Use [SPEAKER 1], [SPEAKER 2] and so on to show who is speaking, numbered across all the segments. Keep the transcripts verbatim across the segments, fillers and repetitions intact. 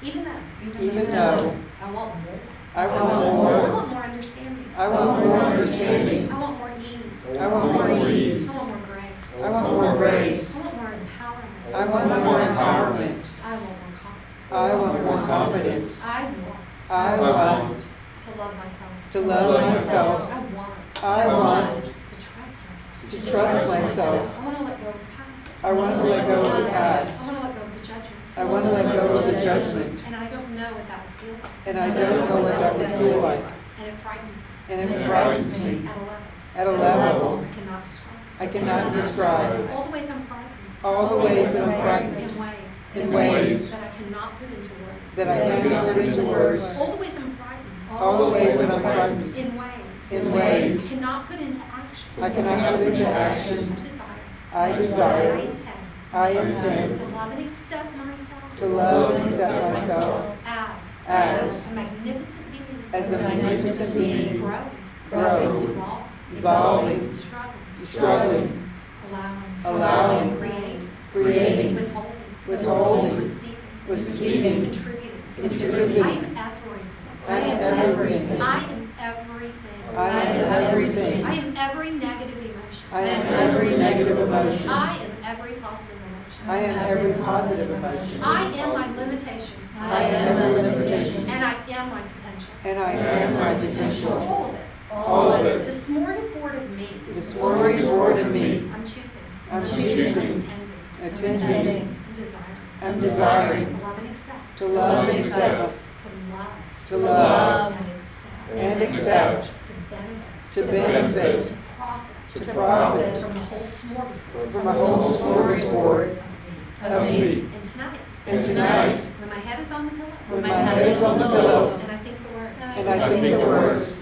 [SPEAKER 1] Even though.
[SPEAKER 2] Even though
[SPEAKER 1] I want more.
[SPEAKER 2] I want
[SPEAKER 1] I
[SPEAKER 2] more.
[SPEAKER 1] want more understanding.
[SPEAKER 2] I want more understanding.
[SPEAKER 1] I want more ease.
[SPEAKER 2] I want more ease.
[SPEAKER 1] I want more grace.
[SPEAKER 2] I want more grace.
[SPEAKER 1] I want more empowerment.
[SPEAKER 2] I want more empowerment.
[SPEAKER 1] I want more confidence.
[SPEAKER 2] I want more confidence.
[SPEAKER 1] I want
[SPEAKER 2] I want
[SPEAKER 1] to love myself.
[SPEAKER 2] to love myself.
[SPEAKER 1] I want.
[SPEAKER 2] I want
[SPEAKER 1] to trust myself.
[SPEAKER 2] to trust myself.
[SPEAKER 1] I want to let go of the past.
[SPEAKER 2] I want to let go of the past.
[SPEAKER 1] I want to let go of the judgment.
[SPEAKER 2] I want to let go of the judgment.
[SPEAKER 1] And I don't know what that would feel like.
[SPEAKER 2] And I don't know what that would feel like.
[SPEAKER 1] And it frightens me.
[SPEAKER 2] And it frightens me
[SPEAKER 1] At a level.
[SPEAKER 2] at a level
[SPEAKER 1] I cannot describe.
[SPEAKER 2] I cannot describe.
[SPEAKER 1] All the ways I'm frightened.
[SPEAKER 2] All the ways that I'm frightened.
[SPEAKER 1] In ways.
[SPEAKER 2] In ways
[SPEAKER 1] that I cannot put into words.
[SPEAKER 2] that I cannot put into words.
[SPEAKER 1] All the ways I'm frightened.
[SPEAKER 2] All the ways that I'm frightened.
[SPEAKER 1] In ways.
[SPEAKER 2] In ways
[SPEAKER 1] I cannot put into action.
[SPEAKER 2] I cannot put into
[SPEAKER 1] I
[SPEAKER 2] action.
[SPEAKER 1] desire.
[SPEAKER 2] I
[SPEAKER 1] I
[SPEAKER 2] desire.
[SPEAKER 1] intend.
[SPEAKER 2] I intend
[SPEAKER 1] To love and accept myself.
[SPEAKER 2] to love and accept myself
[SPEAKER 1] As.
[SPEAKER 2] as
[SPEAKER 1] A magnificent being.
[SPEAKER 2] as a magnificent being,
[SPEAKER 1] Growing.
[SPEAKER 2] growing,
[SPEAKER 1] Evolving.
[SPEAKER 2] evolving,
[SPEAKER 1] Struggling.
[SPEAKER 2] struggling,
[SPEAKER 1] Allowing.
[SPEAKER 2] allowing,
[SPEAKER 1] Creating.
[SPEAKER 2] creating,
[SPEAKER 1] Withholding.
[SPEAKER 2] withholding,
[SPEAKER 1] Receiving.
[SPEAKER 2] receiving,
[SPEAKER 1] Contributing.
[SPEAKER 2] contributing.
[SPEAKER 1] I am everything.
[SPEAKER 2] I am everything.
[SPEAKER 1] I am everything.
[SPEAKER 2] I am everything.
[SPEAKER 1] I am every negative emotion.
[SPEAKER 2] I am every negative emotion.
[SPEAKER 1] I am every positive emotion.
[SPEAKER 2] I am every positive emotion.
[SPEAKER 1] I am my limitations.
[SPEAKER 2] I am my limitations.
[SPEAKER 1] And I am my potential.
[SPEAKER 2] And I am my potential.
[SPEAKER 1] All of it.
[SPEAKER 2] All of it.
[SPEAKER 1] The smorgasbord of me.
[SPEAKER 2] The smorgasbord of me.
[SPEAKER 1] I'm choosing.
[SPEAKER 2] I'm choosing,
[SPEAKER 1] Intending.
[SPEAKER 2] attending,
[SPEAKER 1] And desiring.
[SPEAKER 2] and desiring
[SPEAKER 1] To love and accept.
[SPEAKER 2] to love and accept,
[SPEAKER 1] To love.
[SPEAKER 2] to love
[SPEAKER 1] And accept.
[SPEAKER 2] and accept,
[SPEAKER 1] To benefit.
[SPEAKER 2] to benefit,
[SPEAKER 1] To profit.
[SPEAKER 2] to profit
[SPEAKER 1] From the whole smorgasbord.
[SPEAKER 2] from a whole smorgasbord
[SPEAKER 1] Of me.
[SPEAKER 2] of me.
[SPEAKER 1] And tonight.
[SPEAKER 2] And tonight,
[SPEAKER 1] When my head is on the pillow.
[SPEAKER 2] when my head is on the pillow,
[SPEAKER 1] And I think the words.
[SPEAKER 2] and I think the words,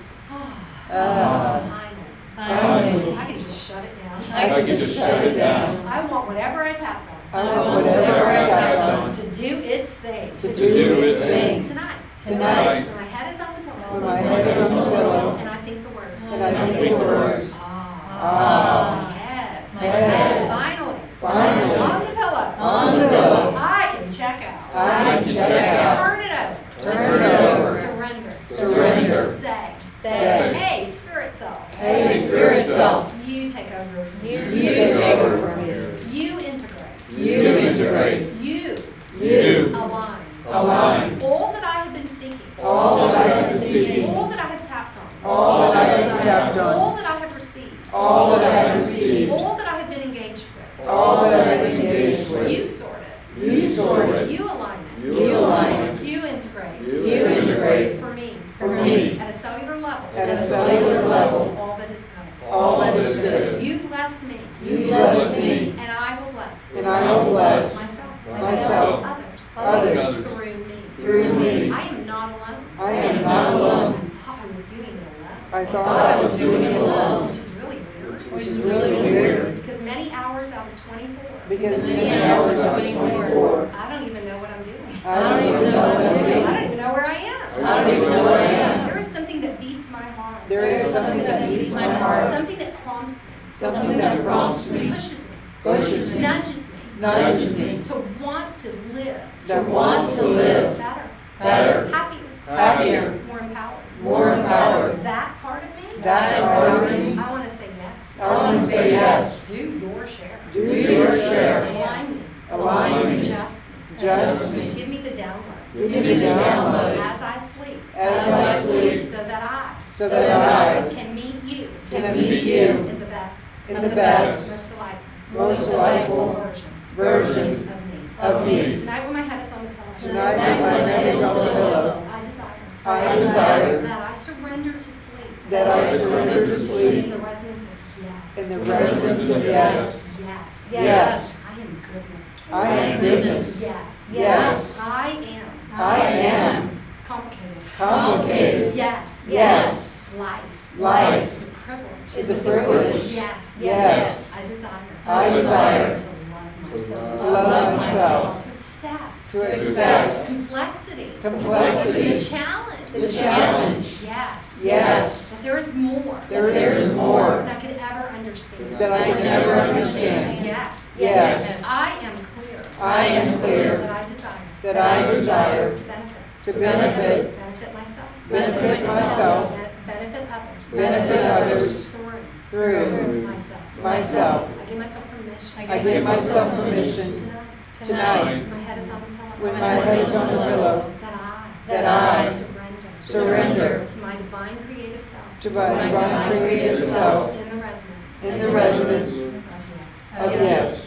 [SPEAKER 2] ah,
[SPEAKER 1] Finally.
[SPEAKER 2] finally,
[SPEAKER 1] I can just shut it down.
[SPEAKER 2] I can just shut it down.
[SPEAKER 1] I want whatever I tapped on.
[SPEAKER 2] I want whatever I tapped on
[SPEAKER 1] To do its thing.
[SPEAKER 2] to do its thing.
[SPEAKER 1] Tonight.
[SPEAKER 2] Tonight,
[SPEAKER 1] When my head is on the pillow.
[SPEAKER 2] when my head is on the pillow,
[SPEAKER 1] And I think the words.
[SPEAKER 2] and I think the words,
[SPEAKER 1] Ah.
[SPEAKER 2] ah,
[SPEAKER 1] My head.
[SPEAKER 2] my head,
[SPEAKER 1] Finally.
[SPEAKER 2] finally,
[SPEAKER 1] On the pillow.
[SPEAKER 2] on the pillow,
[SPEAKER 1] I can check out.
[SPEAKER 2] I can check out,
[SPEAKER 1] Turn it over.
[SPEAKER 2] turn it over,
[SPEAKER 1] Surrender.
[SPEAKER 2] surrender,
[SPEAKER 1] Say.
[SPEAKER 2] Say.
[SPEAKER 1] Hey, spirit self.
[SPEAKER 2] hey, spirit self,
[SPEAKER 1] You take over.
[SPEAKER 2] you take over from me,
[SPEAKER 1] You integrate.
[SPEAKER 2] you integrate,
[SPEAKER 1] You
[SPEAKER 2] you
[SPEAKER 1] align.
[SPEAKER 2] align,
[SPEAKER 1] All that I have been seeking.
[SPEAKER 2] all that I have been seeking,
[SPEAKER 1] All that I have tapped on.
[SPEAKER 2] all that I have tapped
[SPEAKER 1] All
[SPEAKER 2] on,
[SPEAKER 1] that I have received.
[SPEAKER 2] all that I have received,
[SPEAKER 1] All that I have been engaged with.
[SPEAKER 2] all that I have engaged
[SPEAKER 1] You
[SPEAKER 2] with,
[SPEAKER 1] sort it.
[SPEAKER 2] you sort it,
[SPEAKER 1] You align it.
[SPEAKER 2] you align it,
[SPEAKER 1] You integrate.
[SPEAKER 2] you integrate,
[SPEAKER 1] For me.
[SPEAKER 2] for me,
[SPEAKER 1] At a cellular level.
[SPEAKER 2] at a cellular level,
[SPEAKER 1] All that is good.
[SPEAKER 2] all that is good.
[SPEAKER 1] You bless me.
[SPEAKER 2] You bless me,
[SPEAKER 1] And I will bless.
[SPEAKER 2] and I will bless
[SPEAKER 1] Myself.
[SPEAKER 2] myself,
[SPEAKER 1] Others.
[SPEAKER 2] others,
[SPEAKER 1] Through me.
[SPEAKER 2] through me.
[SPEAKER 1] I am not alone.
[SPEAKER 2] I am not
[SPEAKER 1] I
[SPEAKER 2] alone.
[SPEAKER 1] thought I was doing it alone.
[SPEAKER 2] I thought I was doing it alone,
[SPEAKER 1] Which is really weird.
[SPEAKER 2] which is really weird,
[SPEAKER 1] Because many hours out of twenty-four.
[SPEAKER 2] because many hours out of twenty-four,
[SPEAKER 1] I don't even know what I'm doing.
[SPEAKER 2] I don't even know what I'm
[SPEAKER 1] I
[SPEAKER 2] doing.
[SPEAKER 1] don't even know where I am.
[SPEAKER 2] I don't even know where I am.
[SPEAKER 1] There is something that beats my heart.
[SPEAKER 2] There is something that beats my heart,
[SPEAKER 1] Something that prompts me.
[SPEAKER 2] something that prompts me,
[SPEAKER 1] Pushes me.
[SPEAKER 2] pushes me,
[SPEAKER 1] Nudges me.
[SPEAKER 2] nudges me,
[SPEAKER 1] To want to live.
[SPEAKER 2] that want to live
[SPEAKER 1] Better.
[SPEAKER 2] better,
[SPEAKER 1] Happier.
[SPEAKER 2] happier,
[SPEAKER 1] More empowered.
[SPEAKER 2] more empowered.
[SPEAKER 1] That part of me.
[SPEAKER 2] That part of me,
[SPEAKER 1] I want to say yes.
[SPEAKER 2] I want to say yes.
[SPEAKER 1] Do your share.
[SPEAKER 2] Do your share.
[SPEAKER 1] Align me.
[SPEAKER 2] Align me.
[SPEAKER 1] Adjust me.
[SPEAKER 2] Adjust me.
[SPEAKER 1] Give me the download.
[SPEAKER 2] Give me the download
[SPEAKER 1] As I sleep.
[SPEAKER 2] as I sleep,
[SPEAKER 1] So that I
[SPEAKER 2] so that I
[SPEAKER 1] can meet you.
[SPEAKER 2] can meet you
[SPEAKER 1] In the best.
[SPEAKER 2] in the best,
[SPEAKER 1] Most delightful.
[SPEAKER 2] most delightful
[SPEAKER 1] version.
[SPEAKER 2] version
[SPEAKER 1] Of me.
[SPEAKER 2] of me.
[SPEAKER 1] Tonight when my head is on the pillow.
[SPEAKER 2] Tonight when my head is on the pillow,
[SPEAKER 1] I desire.
[SPEAKER 2] I desire
[SPEAKER 1] That I surrender to sleep.
[SPEAKER 2] that I surrender to
[SPEAKER 1] In
[SPEAKER 2] sleep
[SPEAKER 1] the resonance of yes.
[SPEAKER 2] in the resonance of yes.
[SPEAKER 1] Yes.
[SPEAKER 2] Yes.
[SPEAKER 1] I am goodness.
[SPEAKER 2] I am goodness.
[SPEAKER 1] Yes.
[SPEAKER 2] Yes.
[SPEAKER 1] I am.
[SPEAKER 2] I am
[SPEAKER 1] Complicated.
[SPEAKER 2] complicated.
[SPEAKER 1] Yes.
[SPEAKER 2] Yes.
[SPEAKER 1] Life.
[SPEAKER 2] Life
[SPEAKER 1] Is a privilege.
[SPEAKER 2] is a privilege.
[SPEAKER 1] Yes.
[SPEAKER 2] Yes.
[SPEAKER 1] I desire.
[SPEAKER 2] I desire
[SPEAKER 1] to love myself.
[SPEAKER 2] to love myself,
[SPEAKER 1] To accept.
[SPEAKER 2] to accept
[SPEAKER 1] Complexity.
[SPEAKER 2] complexity,
[SPEAKER 1] The challenge.
[SPEAKER 2] the challenge.
[SPEAKER 1] Yes.
[SPEAKER 2] Yes.
[SPEAKER 1] That there is more.
[SPEAKER 2] There there is more
[SPEAKER 1] Than I could ever understand.
[SPEAKER 2] that I can never understand.
[SPEAKER 1] Yes.
[SPEAKER 2] Yes.
[SPEAKER 1] I am clear.
[SPEAKER 2] I am clear
[SPEAKER 1] That I desire.
[SPEAKER 2] that I desire
[SPEAKER 1] to benefit,
[SPEAKER 2] to benefit,
[SPEAKER 1] benefit myself,
[SPEAKER 2] benefit myself,
[SPEAKER 1] ben- benefit others,
[SPEAKER 2] benefit others
[SPEAKER 1] through,
[SPEAKER 2] through
[SPEAKER 1] myself.
[SPEAKER 2] myself.
[SPEAKER 1] I give myself permission.
[SPEAKER 2] I give myself permission
[SPEAKER 1] Tonight,
[SPEAKER 2] tonight,
[SPEAKER 1] my head is on the pillow.
[SPEAKER 2] when my head is on the pillow,
[SPEAKER 1] That I,
[SPEAKER 2] that I
[SPEAKER 1] surrender,
[SPEAKER 2] surrender
[SPEAKER 1] to my divine creative self,
[SPEAKER 2] to my divine creative self
[SPEAKER 1] in the resonance,
[SPEAKER 2] in the resonance
[SPEAKER 1] of yes.
[SPEAKER 2] of yes.